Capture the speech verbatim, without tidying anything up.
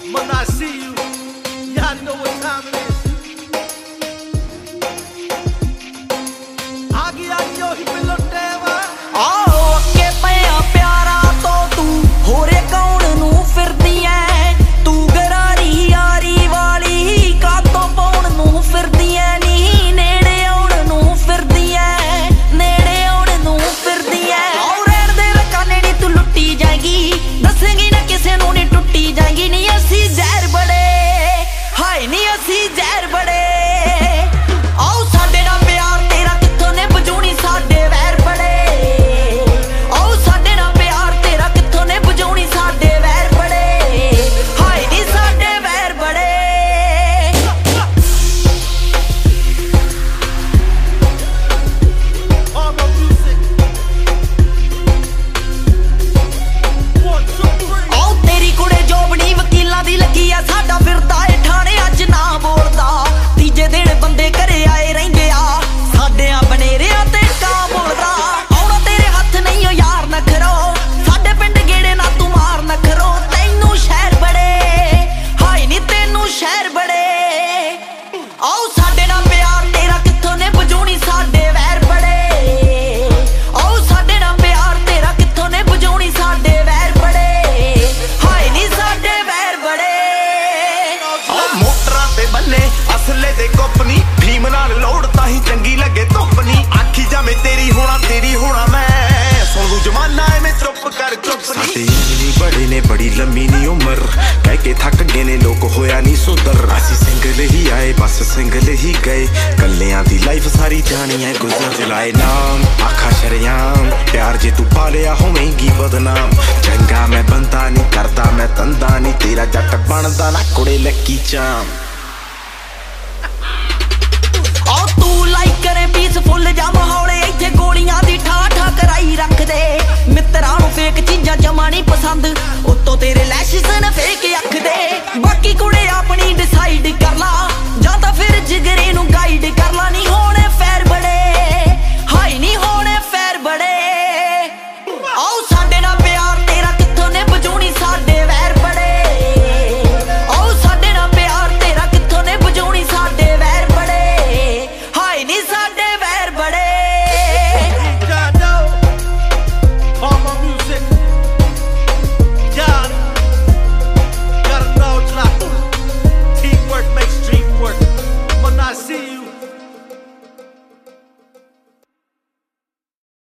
When I see you, y'all know what time it is. आ गया यो ही पिलटेवा आओ के पिया प्यारा तो तू होरे कौन नू फिरदी ऐ तू गरारी यारी वाली का तो पौन नू फिरदी ऐ नी नेड़े आउण नू फिरदी ऐ नेड़े आउण नू फिरदी ऐ आओ रहण दे रखा नेड़ी तू लुट्टी जाएगी दसेंगी ना किसे नू नी टुट्टी जाएगी नी असी जहर बड़े हाय नी असी जहर बड़े आओ साडे नाल प्यार तेरा कित्थों ने बजूनी साडे वैर बड़े आओ साडे नाल प्यार तेरा कित्थों ने बजूनी साडे वैर बड़े हाय नी साडे वैर बड़े all my music. One, two, three. आओ तेरी कुड़े जोबनी वकीलां दी लगी आ साडा फिरदा ए ठाणे अज ना बोलदा तीजे दिन बंदे घरे आए रहिंदे आ साडे आ बनेरिया ते का बोलदा आउणा तेरे हत्थ नहीं ओ यार नखरो साडे पिंड गेड़े ना तू मार नखरो तैनू शहर बड़े हाय नी तैनू शहर बड़े आओ साडे नाल प्यार तेरा कित्थों ने बजूनी साडे वैर बड़े आओ साडे नाल प्यार तेरा कित्थों ने बजूनी साडे वैर बड़े हाय नी साडे वैर बड़े ओ मोटरां ते बन्ने असले ते कोपनी भीम नाल लोड़ ताही चंगी लगे धुप्पनी आखी जावे तेरी होना तेरी होना मैं सुन लू जमाना है मैं चुप कर चुप नी साडी बड़े ने बड़ी लम्मी नी उम्र कह के थक गए ने लोग होया नी सुधर असी सिंगल ही आए बस सिंगल ही गए कल्लियां दी लाइफ सारी जानी है गुजर चलाए नाम आखा शरियाम प्यार जे तू पालिया होवेंगी बदनाम चंगा मैं बंदा नी करदा मैं तंदा नी तेरा जट बनदा ना कुड़े लक्की चाम आओ तू लाइक करे पीसफुल जा माहौल इत्थे गोलियां दी ठा ठा कराई रख दे मित्तरां नू फेक चीजां जमा नहीं पसंद उत्तों तेरे लैशेस